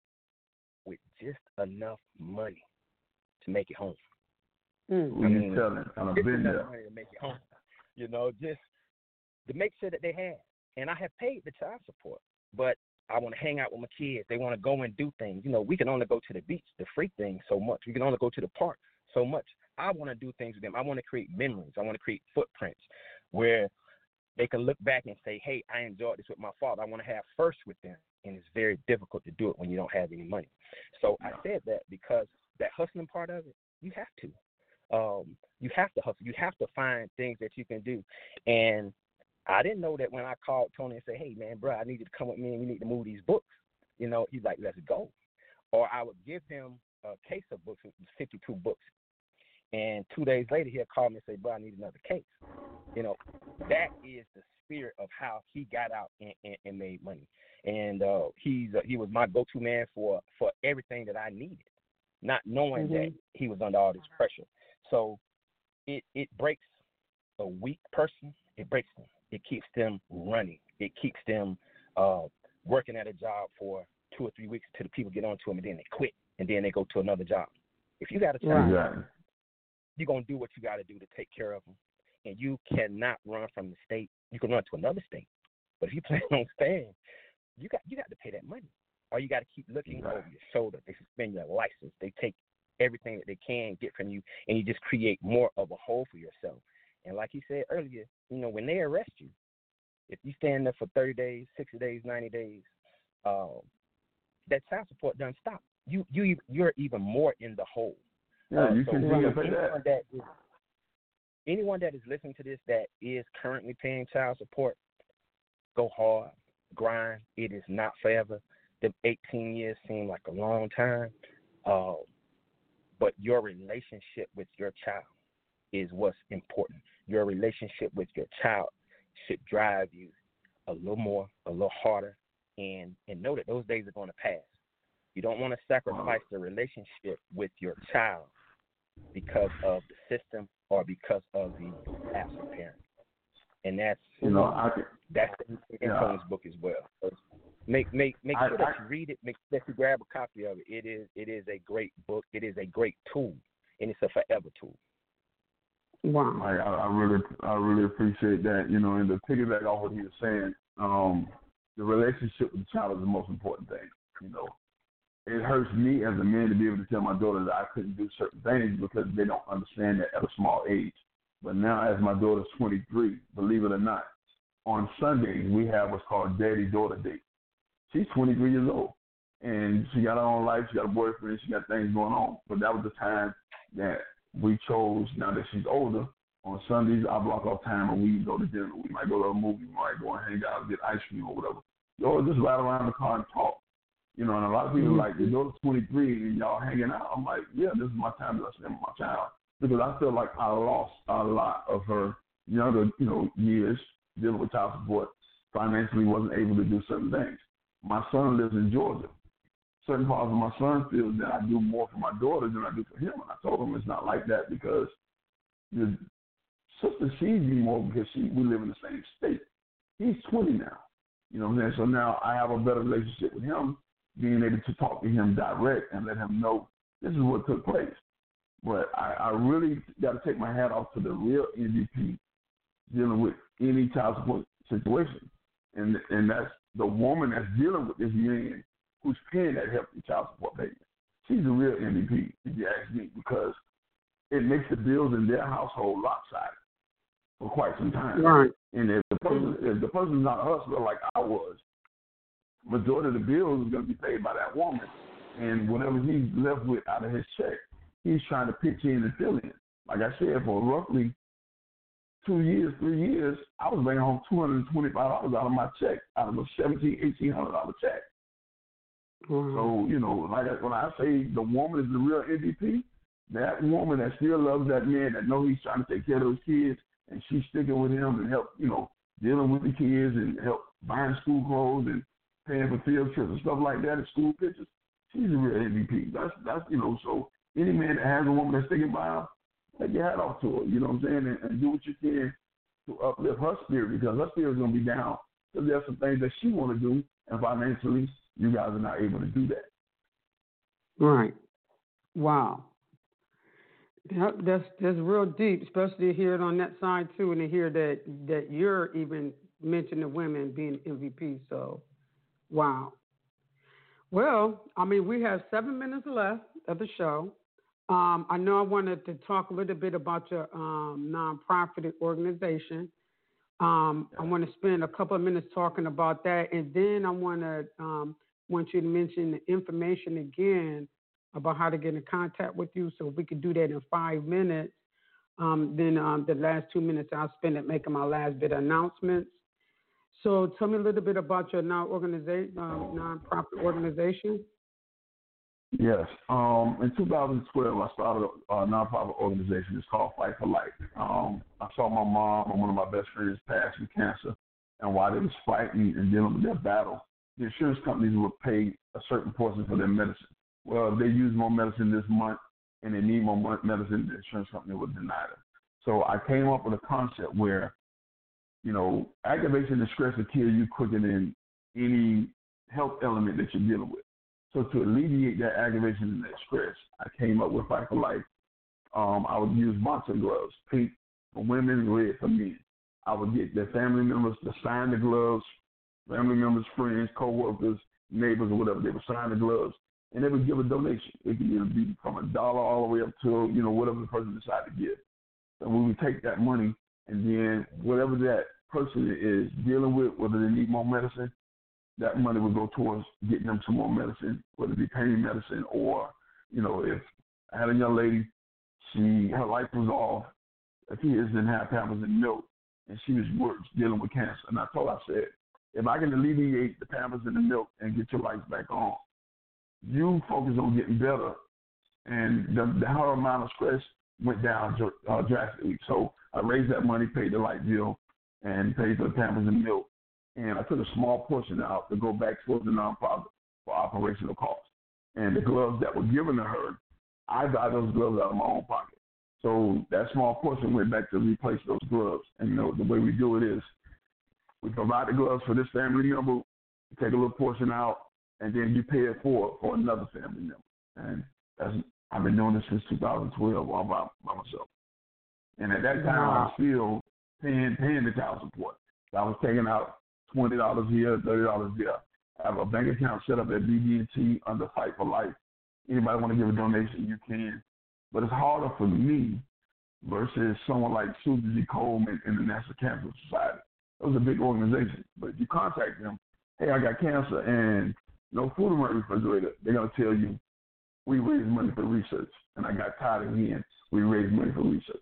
with just enough money to make it home. Mm. I mean, telling, I've just been enough there. money to make it home. You know, just to make sure that they had. And I have paid the child support, but I want to hang out with my kids. They want to go and do things. You know, we can only go to the beach, the free thing, so much. We can only go to the park so much. I want to do things with them. I want to create memories. I want to create footprints where they can look back and say, hey, I enjoyed this with my father. I want to have first with them. And it's very difficult to do it when you don't have any money. So I said that because that hustling part of it, you have to. Um, you have to hustle. You have to find things that you can do. And I didn't know that when I called Tony and said, hey, man, bro, I need you to come with me and we need to move these books. You know, he's like, let's go. Or I would give him a case of books, fifty-two books. And two days later, he'll call me and say, bro, I need another case. You know, that is the spirit of how he got out and, and, and made money. And uh, he's uh, he was my go-to man for, for everything that I needed, not knowing Mm-hmm. that he was under all this pressure. So it, it breaks a weak person. It breaks them. It keeps them running. It keeps them uh, working at a job for two or three weeks until the people get onto them, and then they quit, and then they go to another job. If you got a child, Exactly. you're going to do what you got to do to take care of them, and you cannot run from the state. You can run to another state, but if you plan on staying, you got you got to pay that money, or you got to keep looking Right. over your shoulder. They suspend your license. They take everything that they can get from you, and you just create more of a hole for yourself. And like you said earlier, you know, when they arrest you, if you stand there for thirty days, sixty days, ninety days, um, that child support doesn't stop. You you you're even more in the hole. Yeah, Uh, you so continue to pay anyone that. that is, anyone that is listening to this that is currently paying child support, go hard, grind. It is not forever. The eighteen years seem like a long time, uh, but your relationship with your child is what's important. Your relationship with your child should drive you a little more, a little harder, and, and know that those days are going to pass. You don't want to sacrifice the relationship with your child because of the system or because of the absent parent. And that's You know, I can, that's in yeah. Tony's book as well. So make make make I- sure that I- you read it. Make sure that you grab a copy of it. It is it is a great book. It is a great tool, and it's a forever tool. Wow. Like, I, I really, I really appreciate that. You know, and to piggyback off what he was saying, um, the relationship with the child is the most important thing. You know, it hurts me as a man to be able to tell my daughter that I couldn't do certain things because they don't understand that at a small age. But now, as my daughter's twenty-three, believe it or not, on Sundays we have what's called daddy-daughter date. She's twenty-three years old, and she got her own life. She got a boyfriend. She got things going on. But that was the time that we chose. Now that she's older, on Sundays I block off time and we go to dinner. We might go to a movie. We might go and hang out, get ice cream or whatever. Or just ride around the car and talk. You know, and a lot of people are like, your daughter's twenty-three and y'all hanging out. I'm like, yeah, this is my time to spend with my child. Because I feel like I lost a lot of her younger, you know, years dealing with child support. Financially wasn't able to do certain things. My son lives in Georgia. Certain parts of my son feels that I do more for my daughter than I do for him. And I told him it's not like that because his sister sees me more because she we live in the same state. He's twenty now. You know what I'm saying? So now I have a better relationship with him, being able to talk to him direct and let him know this is what took place. But I, I really got to take my hat off to the real M V P dealing with any child support situation. And and that's the woman that's dealing with this man who's paying that hefty child support payment. She's the real M V P, if you ask me, because it makes the bills in their household lopsided for quite some time. Right. And if the person if the person's not a hustler like I was, majority of the bills is going to be paid by that woman. And whatever he's left with out of his check, he's trying to pitch in and fill in. Like I said, for roughly two years, three years, I was bringing home two hundred twenty-five dollars out of my check, out of a seventeen hundred dollars, eighteen hundred dollars check. Mm-hmm. So, you know, like I, when I say the woman is the real M V P, that woman that still loves that man, that knows he's trying to take care of those kids, and she's sticking with him and help, you know, dealing with the kids and help buying school clothes and paying for field trips and stuff like that and school pictures, she's a real M V P. That's, that's you know, so any man that has a woman that's sticking by him, take your hat off to her, you know what I'm saying, and, and do what you can to uplift her spirit because her spirit's going to be down because there's some things that she want to do, and financially, you guys are not able to do that. Right. Wow. That, that's that's real deep, especially to hear it on that side too, and to hear that that you're even mentioning women being M V P. So, wow. Well, I mean, we have seven minutes left of the show. Um, I know I wanted to talk a little bit about your um, nonprofit organization. Um, I want to spend a couple of minutes talking about that, and then I want to um, want you to mention the information again about how to get in contact with you. So if we could do that in five minutes, um, then um, the last two minutes I'll spend it making my last bit of announcements. So tell me a little bit about your non organization, um, nonprofit organization. Yes. Um, in two thousand twelve, I started a, a nonprofit organization. It's called Fight for Life. Um, I saw my mom and one of my best friends pass from cancer, and while they was fighting and dealing with their battle, the insurance companies would pay a certain portion for their medicine. Well, if they use more medicine this month and they need more medicine, the insurance company would deny them. So I came up with a concept where, you know, aggravation and stress will kill you quicker than any health element that you're dealing with. So to alleviate that aggravation and that stress, I came up with Fight for Life. Um, I would use boxing gloves, pink for women, red for men. I would get their family members to sign the gloves, family members, friends, co-workers, neighbors, or whatever. They would sign the gloves, and they would give a donation. It could either be from a dollar all the way up to, you know, whatever the person decided to give. So we would take that money, and then whatever that person is dealing with, whether they need more medicine, that money would go towards getting them some more medicine, whether it be pain medicine or, you know, if I had a young lady, she her life was off, her kids didn't have pampers and milk, and she was worse dealing with cancer. And I told her, I said, if I can alleviate the pampers and the milk and get your lights back on, you focus on getting better. And the, the her amount of stress went down uh, drastically. So I raised that money, paid the light bill, and paid for the pampers and milk. And I took a small portion out to go back towards the nonprofit for operational costs. And the gloves that were given to her, I got those gloves out of my own pocket. So that small portion went back to replace those gloves. And you know, the way we do it is we provide the gloves for this family member, take a little portion out, and then you pay it for for another family member. And that's, I've been doing this since two thousand twelve all by, by myself. And at that time, I was still paying, paying the child support. So I was taking out twenty dollars here, thirty dollars there. I have a bank account set up at B B and T under Fight for Life. Anybody want to give a donation, you can. But it's harder for me versus someone like Susan G. Coleman and the National Cancer Society. It was a big organization. But you contact them, hey, I got cancer and no food in my refrigerator. They're going to tell you, we raise money for research. And I got tired of hearing, we raise money for research.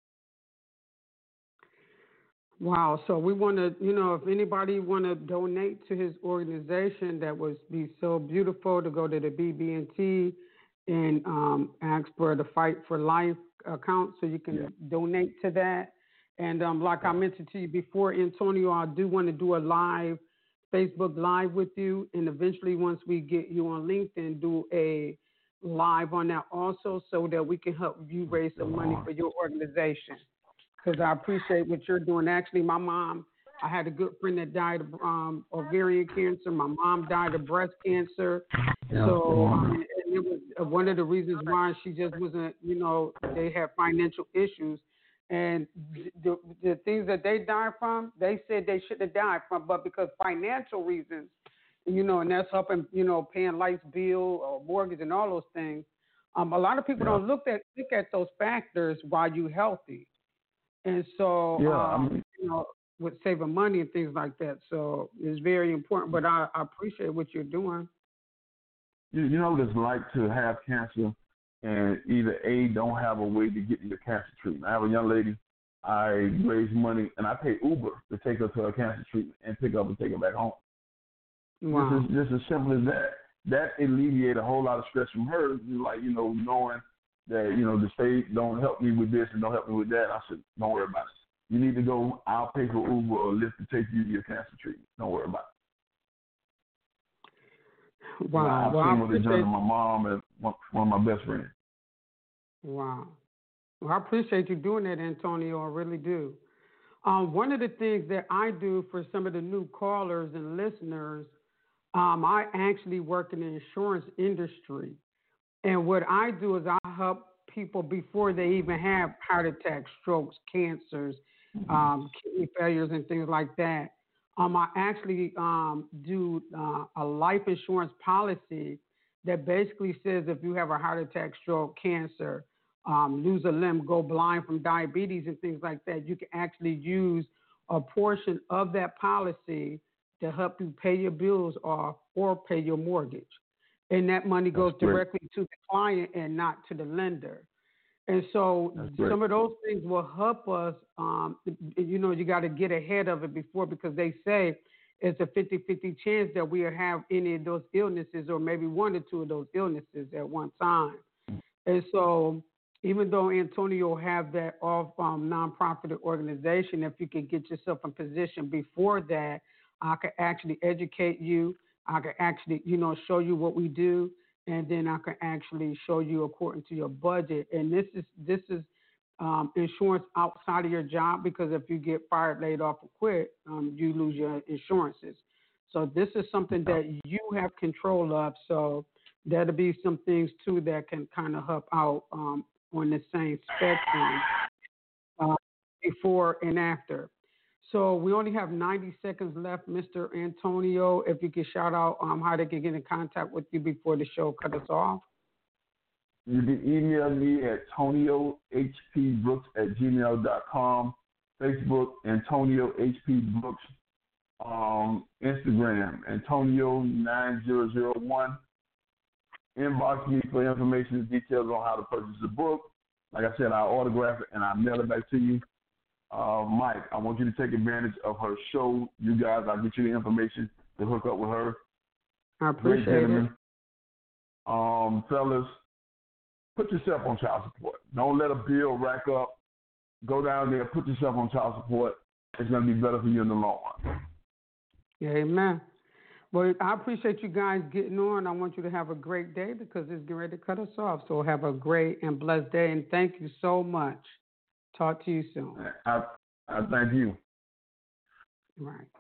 Wow. So we want to, you know, if anybody want to donate to his organization, that would be so beautiful to go to the B B and T and um, ask for the Fight for Life account so you can yeah. donate to that. And um, like I mentioned to you before, Antonio, I do want to do a live Facebook Live with you. And eventually, once we get you on LinkedIn, do a live on that also so that we can help you raise some money for your organization. Because I appreciate what you're doing. Actually, my mom, I had a good friend that died of um, ovarian cancer. My mom died of breast cancer. Yeah. So um, and it was one of the reasons why she just wasn't, you know, they had financial issues. And the, the things that they died from, they said they shouldn't have died from, but because financial reasons, you know, and that's helping, you know, paying lights bill or mortgage and all those things. Um, a lot of people yeah. don't look at look at those factors while you're healthy. And so, yeah, um, I mean, you know, with saving money and things like that. So it's very important. But I, I appreciate what you're doing. You, you know what it's like to have cancer and either A, don't have a way to get your cancer treatment. I have a young lady, I raise money, and I pay Uber to take her to her cancer treatment and pick up and take her back home. Wow. This is just as simple as that. That alleviated a whole lot of stress from her, like, you know, knowing that, you know, the state don't help me with this and don't help me with that. I said, don't worry about it. You need to go, I'll pay for Uber or Lyft to take you to your cancer treatment. Don't worry about it. Wow. I've well, seen I what they've done to my mom and one, one of my best friends. Wow. Well, I appreciate you doing that, Antonio. I really do. Um, one of the things that I do for some of the new callers and listeners, um, I actually work in the insurance industry. And what I do is I help people before they even have heart attacks, strokes, cancers, um, kidney failures, and things like that. Um, I actually um, do uh, a life insurance policy that basically says if you have a heart attack, stroke, cancer, um, lose a limb, go blind from diabetes and things like that, you can actually use a portion of that policy to help you pay your bills off or pay your mortgage. And that money goes directly to the client and not to the lender. And so some of those things will help us, um, you know, you got to get ahead of it before, because they say it's a fifty-fifty chance that we'll have any of those illnesses or maybe one or two of those illnesses at one time. And so even though Antonio have that off um, nonprofit organization, if you could get yourself in position before that, I could actually educate you. I could actually, you know, show you what we do, and then I can actually show you according to your budget. And this is this is um, insurance outside of your job, because if you get fired, laid off, or quit, um, you lose your insurances. So this is something that you have control of. So that'll be some things too that can kind of help out um, on the same spectrum uh, before and after. So we only have ninety seconds left, Mister Antonio. If you could shout out um, how they can get in contact with you before the show cut us off. You can email me at Antonio H P Brooks at gmail dot com, Facebook, Antonio H P Brooks, um, Instagram, Antonio nine zero zero one. Inbox me for information and details on how to purchase the book. Like I said, I'll autograph it and I'll mail it back to you. Uh, Mike, I want you to take advantage of her show. You guys, I'll get you the information to hook up with her. I appreciate it. Um, fellas, put yourself on child support. Don't let a bill rack up. Go down there, put yourself on child support. It's going to be better for you in the long run. Amen. Well, I appreciate you guys getting on. I want you to have a great day because it's getting ready to cut us off. So have a great and blessed day, and thank you so much. Talk to you soon. I, I thank you. Right.